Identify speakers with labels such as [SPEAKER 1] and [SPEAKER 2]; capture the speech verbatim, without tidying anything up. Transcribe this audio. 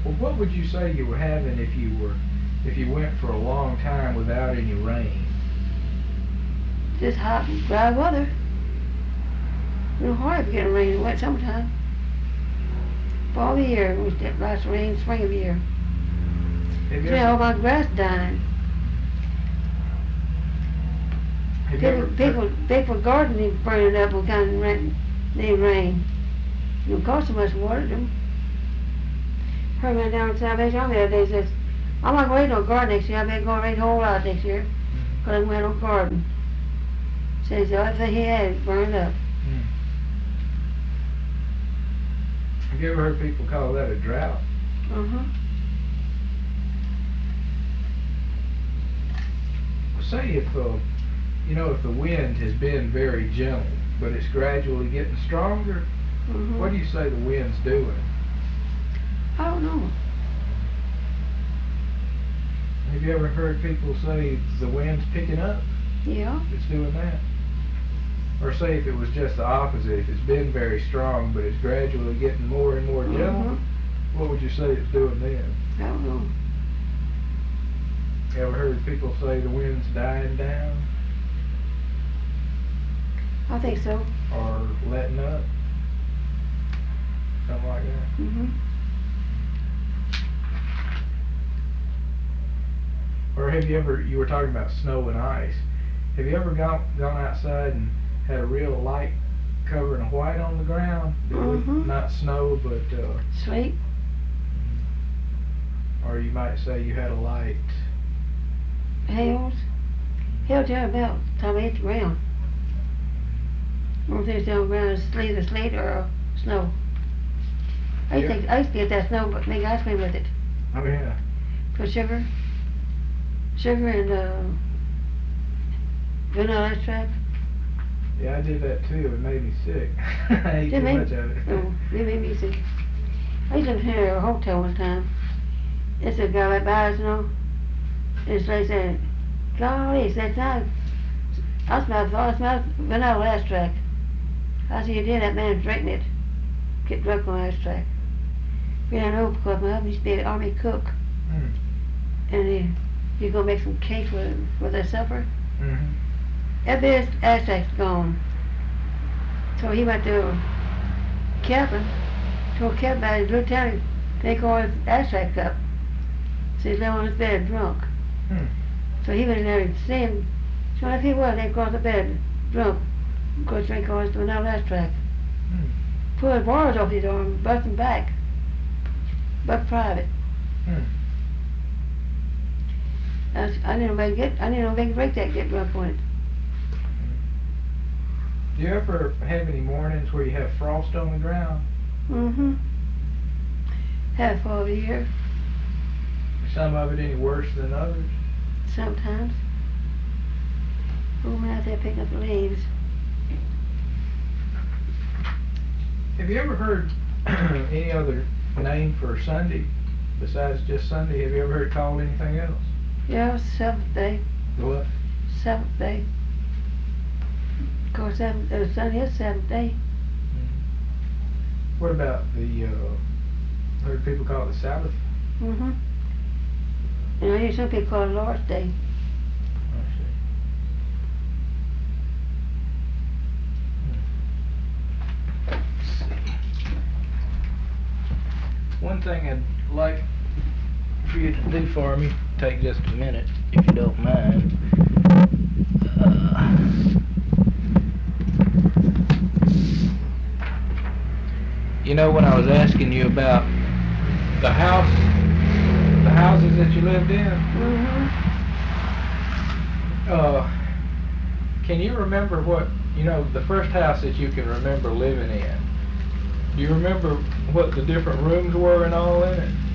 [SPEAKER 1] Well, what would you say you were having if you were, if you went for a long time without any rain?
[SPEAKER 2] Just hot and dry weather. Real hard to get rain in wet summertime. Fall of the year, we get lots of rain, spring of the year.
[SPEAKER 1] Have you
[SPEAKER 2] See, all
[SPEAKER 1] ever,
[SPEAKER 2] my grass dying.
[SPEAKER 1] have you
[SPEAKER 2] People,
[SPEAKER 1] ever,
[SPEAKER 2] people, people gardening burning up with kind of rain, need rain. It don't cost so much water to them. Heard man down in Salvation Army the other day says, I'm not going to rain no garden next year. I bet going to rain a whole lot next year. Because I'm going to no garden. Says everything he had burned up.
[SPEAKER 1] Hmm. Have you ever heard people call that a drought?
[SPEAKER 2] Uh-huh.
[SPEAKER 1] Say if, uh, you know, if the wind has been very gentle, but it's gradually getting stronger,
[SPEAKER 2] Uh-huh.
[SPEAKER 1] what do you say the wind's doing?
[SPEAKER 2] I don't know.
[SPEAKER 1] Have you ever heard people say the wind's picking up?
[SPEAKER 2] Yeah.
[SPEAKER 1] It's doing that. Or say if it was just the opposite, if it's been very strong but it's gradually getting more and more gentle,
[SPEAKER 2] Uh-huh.
[SPEAKER 1] what would you say it's doing then?
[SPEAKER 2] I don't know.
[SPEAKER 1] You ever heard people say the wind's dying down
[SPEAKER 2] I think so.
[SPEAKER 1] or letting up? Something like that.
[SPEAKER 2] Mm-hmm.
[SPEAKER 1] Or have you ever, you were talking about snow and ice, have you ever gone, gone outside and had a real light covering of white on the ground? That would-
[SPEAKER 2] Mhm.
[SPEAKER 1] Not snow, but, uh,
[SPEAKER 2] Sleep.
[SPEAKER 1] or you might say you had a light.
[SPEAKER 2] Hails. Hail tell about time it hit the ground. One thing's down the ground is either sleet or uh, snow. I used,
[SPEAKER 1] Yeah.
[SPEAKER 2] to, I used to get that snow but make ice cream with it.
[SPEAKER 1] Oh yeah.
[SPEAKER 2] Put sugar. Sugar and uh, vanilla extract.
[SPEAKER 1] Yeah, I did that too. It made me sick. I ate
[SPEAKER 2] Did
[SPEAKER 1] too
[SPEAKER 2] make-
[SPEAKER 1] much of it.
[SPEAKER 2] Oh, it made me sick. I used to live here at a hotel one time. It's a guy right by us, you know. And it's like saying, golly, it's that time. I smell, I smell vanilla extract. I said, you did that man drinking it. Get drunk on extract. We don't know because my husband used to be an army cook.
[SPEAKER 1] Mm.
[SPEAKER 2] And he, you go make some cake for, for their supper.
[SPEAKER 1] Mm-hmm.
[SPEAKER 2] Every extract's gone. So he went to Kevin, told Kevin about his little town, take all his extract up. So he's laying on his bed drunk.
[SPEAKER 1] Hmm.
[SPEAKER 2] So he went in there and see him. Sure enough he was, they across the bed, drunk. Go drink all his vanilla extract.
[SPEAKER 1] Hmm.
[SPEAKER 2] Pull his bars off his arm, bust him back. But private.
[SPEAKER 1] Hmm.
[SPEAKER 2] I, was, I didn't know they get I didn't know they could break that get drunk on it.
[SPEAKER 1] Do you ever have any mornings where you have frost on the ground?
[SPEAKER 2] Mm-hmm. Half of the year,
[SPEAKER 1] Is some of it any worse than others?
[SPEAKER 2] sometimes. Oh man, out there picking up the leaves.
[SPEAKER 1] Have you ever heard any other name for Sunday besides just Sunday? Have you ever heard it called anything else?
[SPEAKER 2] Yeah, seventh day.
[SPEAKER 1] What?
[SPEAKER 2] Seventh day. Of course, seventh, uh, Sunday is seventh day.
[SPEAKER 1] What about the, uh, heard people call it the Sabbath?
[SPEAKER 2] Mm-hmm. And I hear some people call it Lord's Day.
[SPEAKER 1] I see. Hmm. One thing I'd like for you to do for me, take just a minute, if you don't mind. Uh, you know, when I was asking you about the house, the houses that you lived in,
[SPEAKER 2] Mm-hmm.
[SPEAKER 1] uh, can you remember what, you know, the first house that you can remember living in? Do you remember what the different rooms were and all in it?